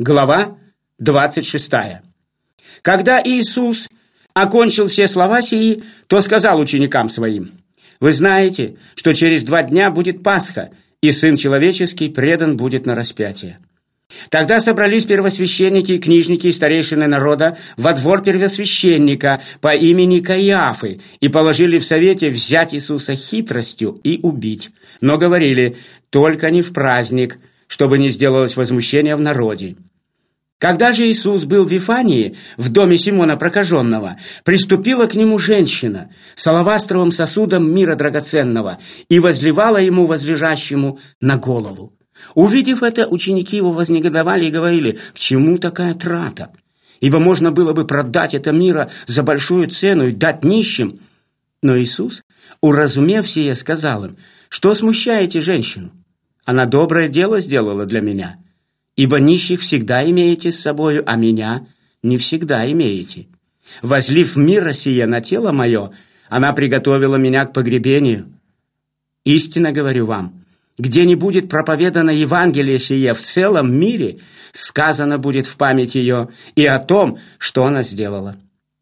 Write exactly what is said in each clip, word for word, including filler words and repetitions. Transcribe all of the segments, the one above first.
Глава двадцать шестая. Когда Иисус окончил все слова сии, то сказал ученикам своим: «Вы знаете, что через два дня будет Пасха, и Сын Человеческий предан будет на распятие». Тогда собрались первосвященники, книжники и старейшины народа во двор первосвященника по имени Каиафы и положили в совете взять Иисуса хитростью и убить. Но говорили: только не в праздник, чтобы не сделалось возмущение в народе. Когда же Иисус был в Вифании, в доме Симона Прокаженного, приступила к нему женщина с алавастровым сосудом мира драгоценного и возливала ему возлежащему на голову. Увидев это, ученики его вознегодовали и говорили: «К чему такая трата? Ибо можно было бы продать это мира за большую цену и дать нищим». Но Иисус, уразумев сие, сказал им: «Что смущаете женщину? Она доброе дело сделала для меня. Ибо нищих всегда имеете с собою, а меня не всегда имеете. Возлив мира сие на тело мое, она приготовила меня к погребению. Истинно говорю вам, где не будет проповедано Евангелие сие в целом мире, сказано будет в память ее и о том, что она сделала».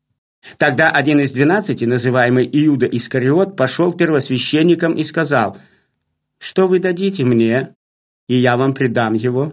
Тогда один из двенадцати, называемый Иуда Искариот, пошел к первосвященникам и сказал: «Что вы дадите мне, и я вам предам его?»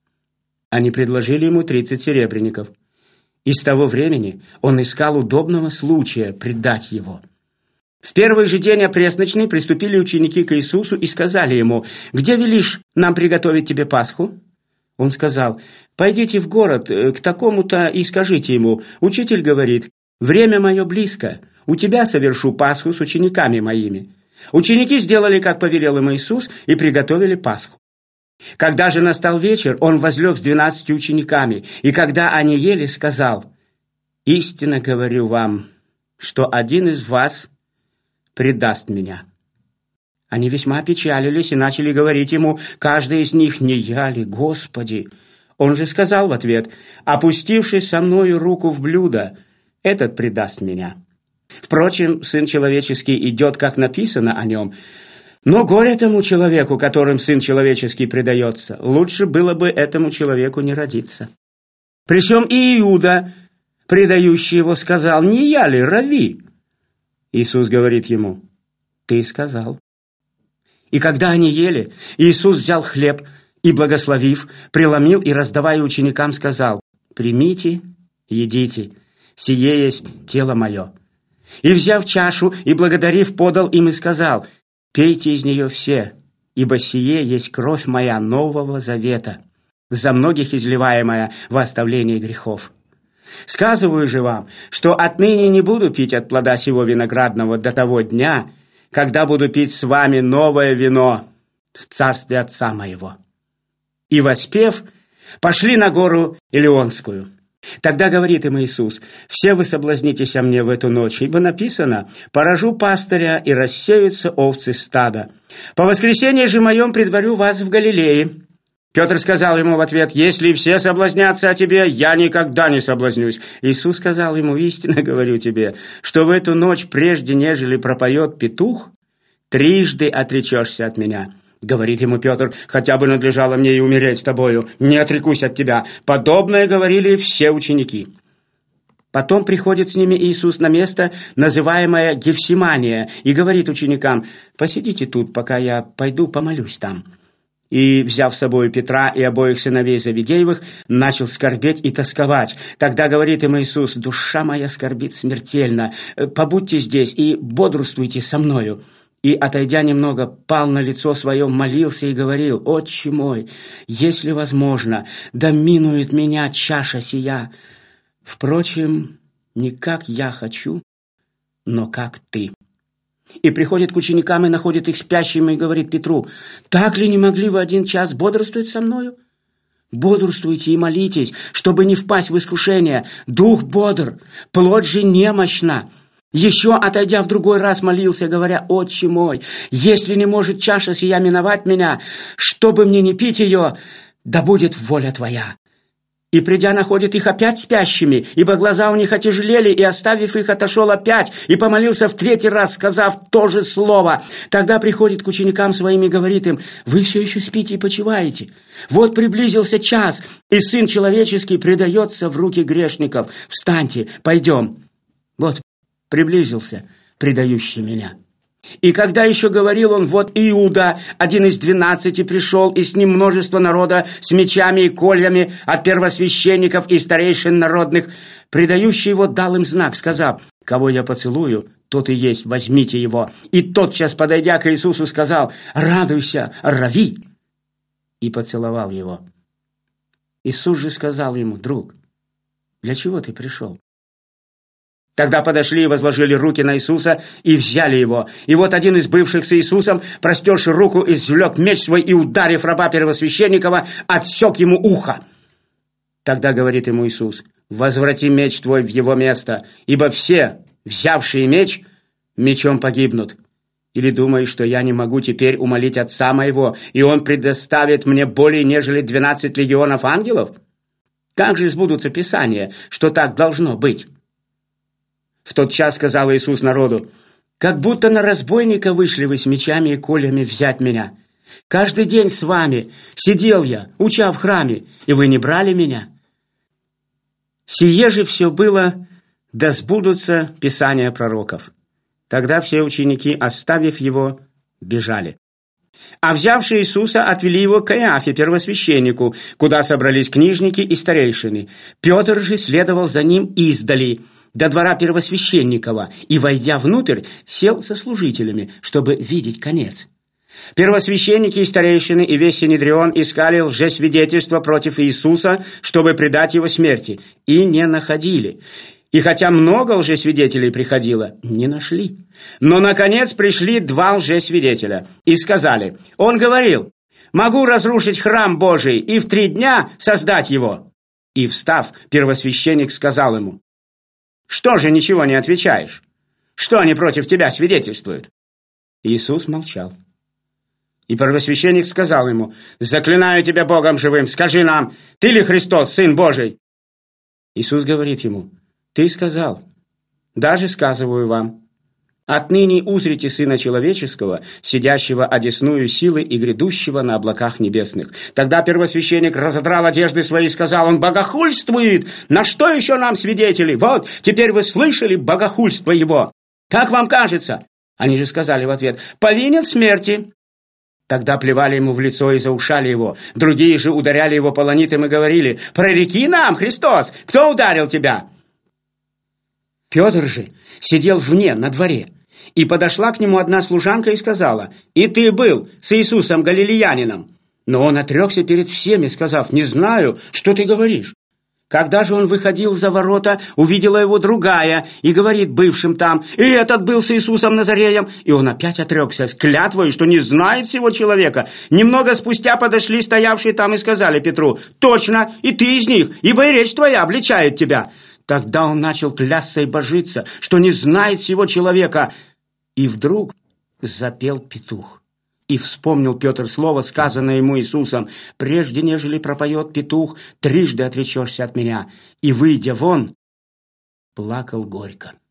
Они предложили ему тридцать серебряников. И с того времени он искал удобного случая предать его. В первый же день опресночный приступили ученики к Иисусу и сказали ему: «Где велишь нам приготовить тебе Пасху?» Он сказал: «Пойдите в город к такому-то и скажите ему: учитель говорит, время мое близко, у тебя совершу Пасху с учениками моими». Ученики сделали, как повелел им Иисус, и приготовили Пасху. Когда же настал вечер, он возлег с двенадцатью учениками, и когда они ели, сказал: «Истинно говорю вам, что один из вас предаст меня». Они весьма опечалились и начали говорить ему, каждый из них: «Не я ли, Господи?» Он же сказал в ответ: «Опустившись со мною руку в блюдо, этот предаст меня. Впрочем, Сын Человеческий идет, как написано о нем. Но горе тому человеку, которым Сын Человеческий предается. Лучше было бы этому человеку не родиться». Причем и Иуда, предающий его, сказал: «Не я ли, Рави?» Иисус говорит ему: «Ты сказал». И когда они ели, Иисус взял хлеб и, благословив, преломил и, раздавая ученикам, сказал: «Примите, едите, сие есть тело мое». И, взяв чашу и благодарив, подал им и сказал: «Пейте из нее все, ибо сие есть кровь моя нового завета, за многих изливаемая во оставление грехов. Сказываю же вам, что отныне не буду пить от плода сего виноградного до того дня, когда буду пить с вами новое вино в царстве Отца моего». И, воспев, пошли на гору Илионскую. Тогда говорит им Иисус: «Все вы соблазнитесь о мне в эту ночь, ибо написано: поражу пастыря, и рассеются овцы стада. По воскресенье же моем предварю вас в Галилее». Петр сказал ему в ответ: «Если все соблазнятся о тебе, я никогда не соблазнюсь». Иисус сказал ему: «Истинно говорю тебе, что в эту ночь, прежде нежели пропоет петух, трижды отречешься от меня». Говорит ему Петр: «Хотя бы надлежало мне и умереть с тобою, не отрекусь от тебя». Подобное говорили все ученики. Потом приходит с ними Иисус на место, называемое Гефсимания, и говорит ученикам: «Посидите тут, пока я пойду помолюсь там». И, взяв с собой Петра и обоих сыновей Завидеевых, начал скорбеть и тосковать. Тогда говорит им Иисус: «Душа моя скорбит смертельно, побудьте здесь и бодрствуйте со мною». И, отойдя немного, пал на лицо свое, молился и говорил: «Отче мой, если возможно, да минует меня чаша сия. Впрочем, не как я хочу, но как ты». И приходит к ученикам и находит их спящими и говорит Петру: «Так ли не могли вы один час бодрствовать со мною? Бодрствуйте и молитесь, чтобы не впасть в искушение. Дух бодр, плоть же немощна». Еще, отойдя в другой раз, молился, говоря: «Отче мой, если не может чаша сия миновать меня, чтобы мне не пить ее, да будет воля Твоя». и, придя, находит их опять спящими, ибо глаза у них отяжелели, и, оставив их, отошел опять, и помолился в третий раз, сказав то же слово. Тогда приходит к ученикам своим и говорит им: вы все еще спите и почиваете. Вот приблизился час, и Сын Человеческий предается в руки грешников. Встаньте, пойдем. Вот приблизился предающий меня. И когда еще говорил он, вот Иуда, один из двенадцати, пришел, и с ним множество народа с мечами и кольями от первосвященников и старейшин народных. Предающий его дал им знак, сказав: кого я поцелую, тот и есть, возьмите его. И тотчас, подойдя к Иисусу, сказал: радуйся, Рави, и поцеловал его. Иисус же сказал ему: друг, для чего ты пришел? Тогда подошли и возложили руки на Иисуса и взяли его. И вот один из бывших с Иисусом, простерши руку, извлек меч свой и, ударив раба первосвященникова, отсек ему ухо. Тогда говорит ему Иисус: возврати меч твой в его место, ибо все, взявшие меч, мечом погибнут. Или думаешь, что я не могу теперь умолить Отца моего, и Он предоставит мне более нежели двенадцать легионов ангелов? Как же сбудутся Писания, что так должно быть? В тот час сказал Иисус народу: как будто на разбойника вышли вы с мечами и колями взять меня. Каждый день с вами сидел я, уча в храме, и вы не брали меня. Сие же все было, да сбудутся Писания пророков. Тогда все ученики, оставив его, бежали. А взявшие Иисуса, отвели его к Каиафе, первосвященнику, куда собрались книжники и старейшины. Петр же следовал за ним издали, до двора первосвященникова, и, войдя внутрь, сел со служителями, чтобы видеть конец. Первосвященники и старейшины и весь Синедрион искали лжесвидетельства против Иисуса, чтобы предать его смерти, и не находили. И хотя много лжесвидетелей приходило, не нашли. Но, наконец, пришли два лжесвидетеля и сказали: он говорил: могу разрушить храм Божий и в три дня создать его. И, встав, первосвященник сказал ему: что же ничего не отвечаешь? Что они против тебя свидетельствуют? Иисус молчал. И первосвященник сказал ему: заклинаю тебя Богом живым, скажи нам, ты ли Христос, Сын Божий? Иисус говорит ему: ты сказал, даже сказываю вам, отныне узрите Сына Человеческого, сидящего одесную силы и грядущего на облаках небесных. Тогда первосвященник разодрал одежды свои и сказал: он богохульствует! На что еще нам свидетели? Вот, теперь вы слышали богохульство его. Как вам кажется? Они же сказали в ответ: повинен в смерти. Тогда плевали ему в лицо и заушали его. Другие же ударяли его полонитым и говорили: прореки нам, Христос, кто ударил тебя? Петр же сидел вне, на дворе. И подошла к нему одна служанка и сказала: и ты был с Иисусом Галилеянином. Но он отрекся перед всеми, сказав: не знаю, что ты говоришь. Когда же он выходил за ворота, увидела его другая и говорит бывшим там: и этот был с Иисусом Назареем. И он опять отрекся с клятвой, что не знает сего человека. Немного спустя подошли стоявшие там и сказали Петру: точно, и ты из них, ибо и речь твоя обличает тебя. Тогда он начал клясться и божиться, что не знает сего человека. И вдруг запел петух. И вспомнил Петр слово, сказанное ему Иисусом: прежде нежели пропоет петух, трижды отречешься от меня. И, выйдя вон, плакал горько.